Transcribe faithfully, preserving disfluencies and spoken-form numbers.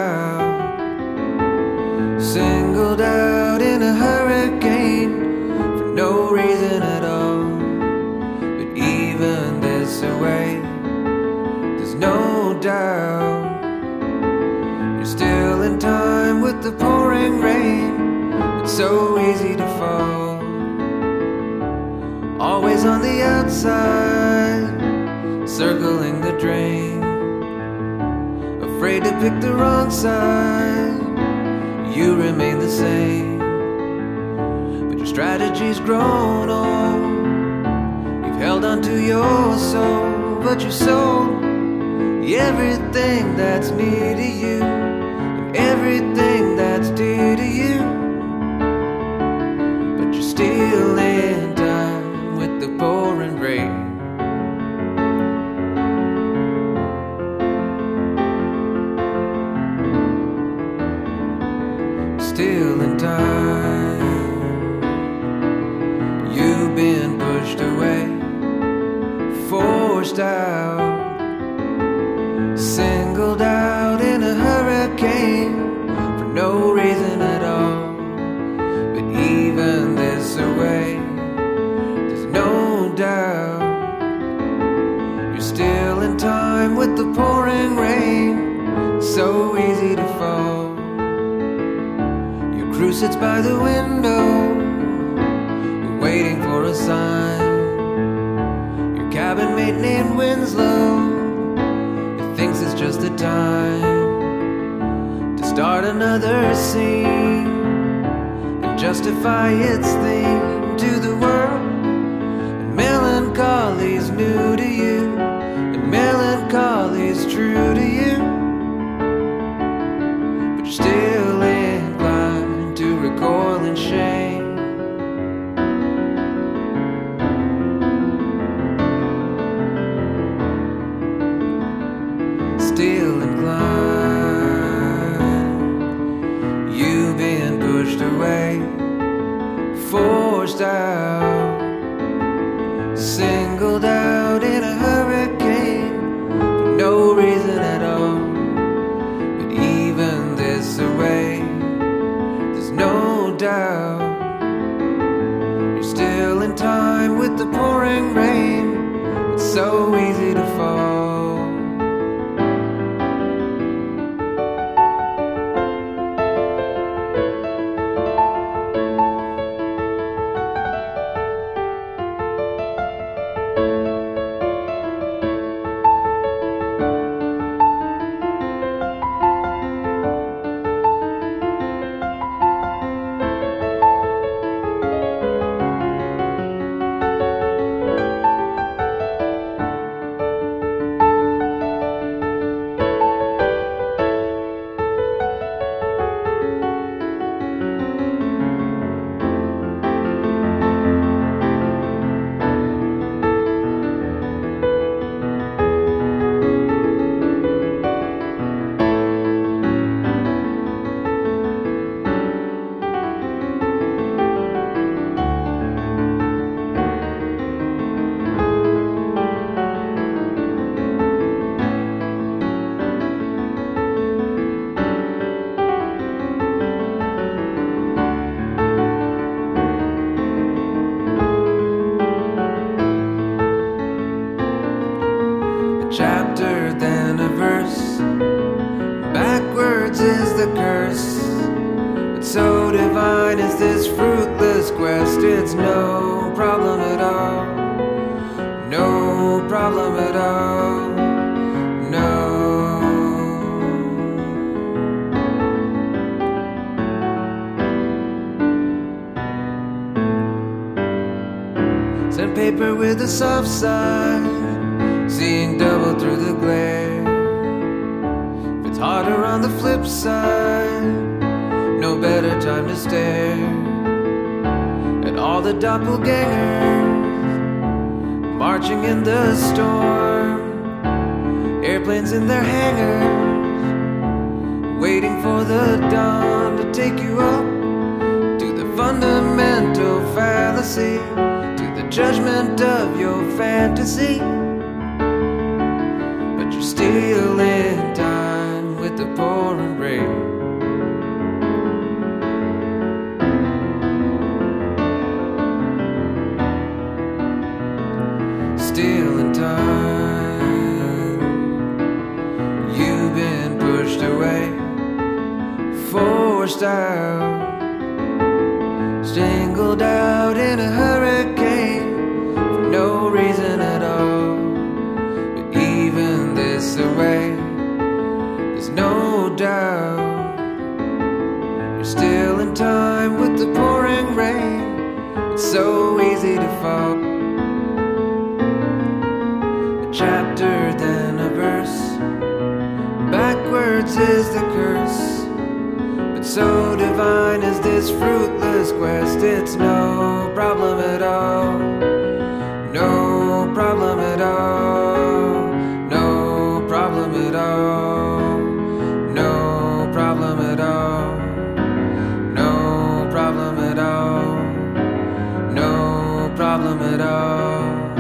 out, singled out in a hurricane for no reason at all. But even this away, there's no doubt you're still in time with the pouring rain. It's so easy to fall, always on the outside, circling the drain, afraid to pick the wrong side. You remain the same, but your strategy's grown old. You've held on to your soul, but you sold everything that's near to you, and everything that's dear to you. But you're still in time with the pouring rain. Still in time. You've been pushed away, forced out, singled out in a hurricane for no reason at all. But even this away, there's no doubt you're still in time with the pouring rain. So easy to fall. Your crew sits by the window, waiting for a sign. Your cabin mate named Winslow thinks it's just the time to start another scene and justify its theme to the world. And melancholy's new to you, and melancholy's true to you. But you're still inclined to recoil in shame. Still inclined. You've been pushed away, forced out, singled out in a hurricane for no reason at all. But even this away, there's no doubt you're still in time with the pouring rain. It's so easy to fall. Chapter, then a verse. Backwards is the curse. But so divine is this fruitless quest. It's no problem at all. No problem at all. No. Sand paper with a soft side, seeing double through the glare. If it's harder on the flip side, no better time to stare at all the doppelgangers marching in the storm. Airplanes in their hangars, waiting for the dawn to take you up to the fundamental fallacy, to the judgment of your fantasy. But you're still in time with with the pouring rain. Still in time, you've been pushed away, forced out, singled out in a hurricane for no reason at all. But even this away, there's no doubt you're still in time with the pouring rain. It's so easy to fall. Chapter, then a verse. Backwards is the curse. But so divine is this fruitless quest. It's no problem at all. No problem at all. No problem at all. No problem at all. No problem at all. No problem at all.